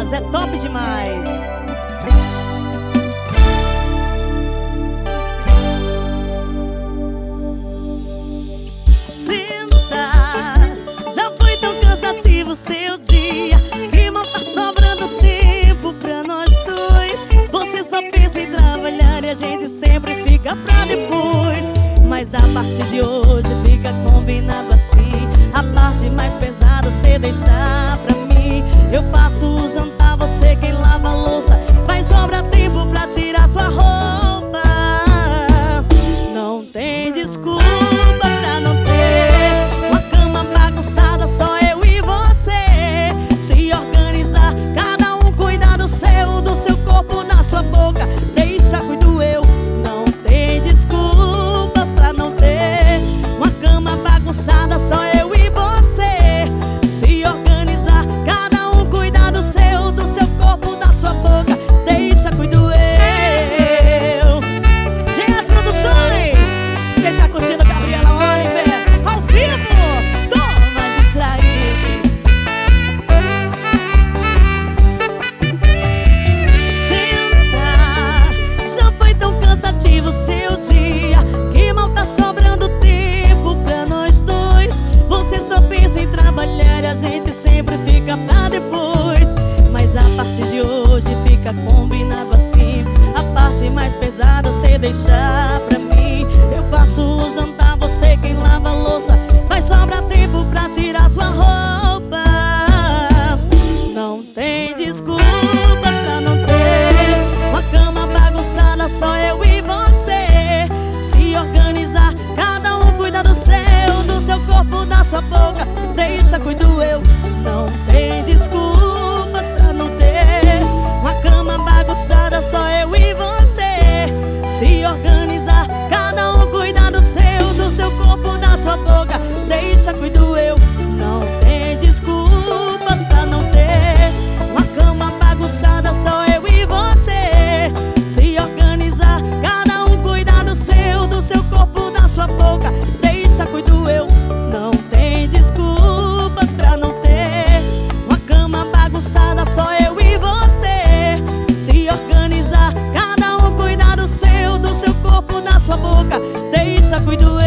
Minas, é top demais. Senta, já foi tão cansativo seu dia, que mal tá sobrando tempo pra nós dois. Você só pensa em trabalhar e a gente sempre fica pra depois. Mas a partir de hoje fica combinado assim, a parte mais pesada cê deixar pra mim. Eu faço o jantar, você quem lava a louça, vai sobrar tempo pra tirar sua roupa. Não tem desculpa pra não ter uma cama bagunçada, só eu e você. Se organizar, cada um cuidar do seu corpo, da sua boca, deixa cuido eu. Não tem desculpas pra não ter uma cama bagunçada, só eu e você. Se organizar, cada um cuidar do seu corpo, da sua boca, deixa cuido eu. GS Produções, você está curtindo Gabriela Oliver ao vivo, toma distrair. Senta, já foi tão cansativo seu dia, que mal tá sobrando tempo pra nós dois. Você só pensa em trabalhar e a gente sempre fica pra depois. Mas a partir de hoje fica combinado assim, a parte mais pesada cê deixar pra mim. Eu faço o jantar, você quem lava a louça, vai sobrar tempo pra tirar sua roupa. Não tem desculpas pra não ter uma cama bagunçada, só eu e você. Se organizar, cada um cuida do seu corpo, da sua boca, deixa cuido eu. Não tem desculpas pra não ter uma cama bagunçada, só eu e você. Se organizar, cada um cuida do seu corpo, da sua boca, deixa cuido eu. Não tem desculpas pra não ter uma cama bagunçada, só eu e você. Se organizar, cada um cuida do seu corpo, da sua boca, deixa cuido eu. Não tem desculpas pra não ter uma cama bagunçada, só eu e você. Se organizar, cada um cuidar do seu corpo, da sua boca, deixa cuido eu.